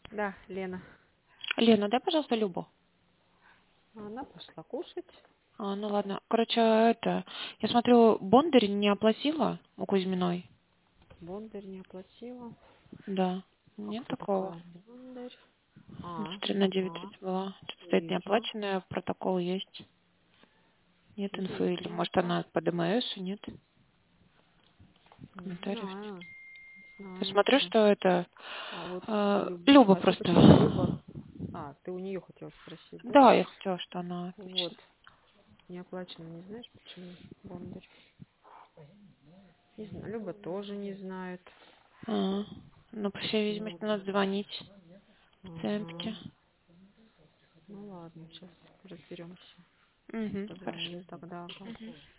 Да, Лена. Лена, дай, пожалуйста, Любу. Она пошла кушать. Ну ладно. Короче, я смотрю, Бондарь не оплатила у Кузьминой. Бондарь не оплатила. Да. А Нет кто такого. такая Бондарь? Смотри, на Ага, 9:30 была. Что-то стоит вижу. неоплаченная, протокол есть. Нет инфы, или Интересно. может она по ДМСу, нет? Не Комментариев нет. знаю. Не Я знаю. смотрю, что А вот Люба а это просто. почему Люба? А, ты у нее хотела спросить, да? Да, я хотела, что она Вот. отлично. Не оплачено, не знаешь, почему Бондарь? Не знаю. Люба тоже не знает. А, ну, по всей Вот. видимости, надо звонить Ага. пациентке. Ну ладно, сейчас разберемся. Угу, хорошо. Позвоню тогда. Ага.